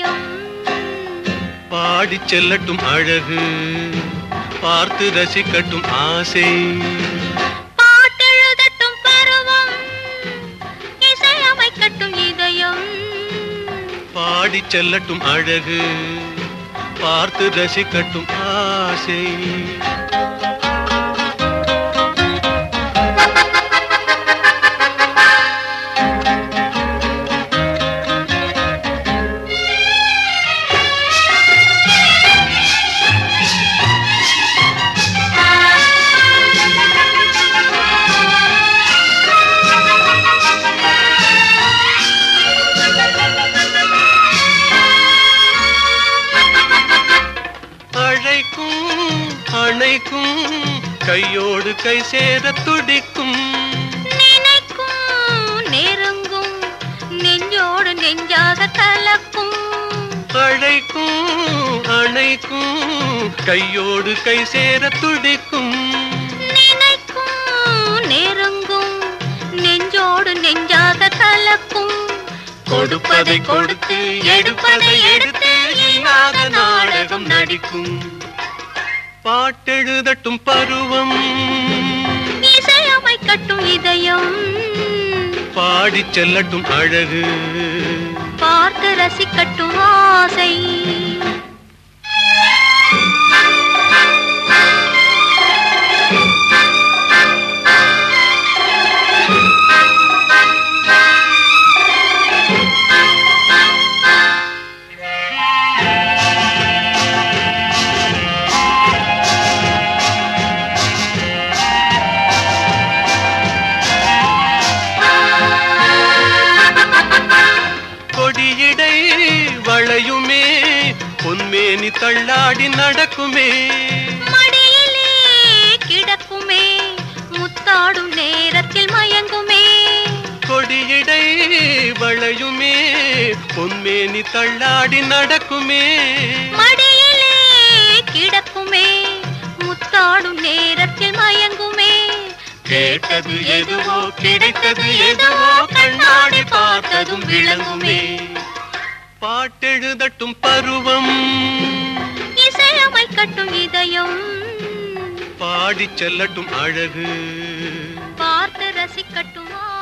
இதயம் பாடிச் செல்லட்டும் அழகு பார்த்து ரசிக்கட்டும் ஆசை பாட்டெழுதட்டும் பருவம் இசையமைக்கட்டும் இதயம் பாடிச் செல்லட்டும் அழகு பார்த்து ரசிக்கட்டும் ஆசை அணைக்கும் கையோடு கை சேர துடிக்கும் நினைக்கும் நெருங்கும் நெஞ்சோடு நெஞ்சாக கலக்கும் அணைக்கும் கையோடு கை சேர துடிக்கும் நினைக்கும் நெருங்கும் நெஞ்சோடு நெஞ்சாக கலக்கும் கொடுப்பதை கொடுத்து எடுப்பதை எடுத்து இல்லாத நாடகம் நடிக்கும் பாட்டெழுதட்டும் பருவம் இசையமைக்கட்டும் இதயம் பாடிச் செல்லட்டும் அழகு பார்த்து ரசிக்கட்டும் ஆசை கொடியிடை வளையுமே பொன்மேனி தள்ளாடி நடக்குமே மடியிலே கிடக்குமே முத்தாடும் நேரத்தில் மயங்குமே கொடியிடை வளையுமே பொன்மேனி தள்ளாடி நடக்குமே மடியிலே கிடக்குமே முத்தாடும் நேரத்தில் மயங்குமே கேட்டது எதுவோ கிடைத்தது எதுவோ கண்ணாடி பார்த்ததும் விளங்குமே பாட்டெழுதட்டும் பருவம் இசையமைக்கட்டும் இதயம் பாடிச் செல்லட்டும் அழகு பார்த்து ரசிக்கட்டும்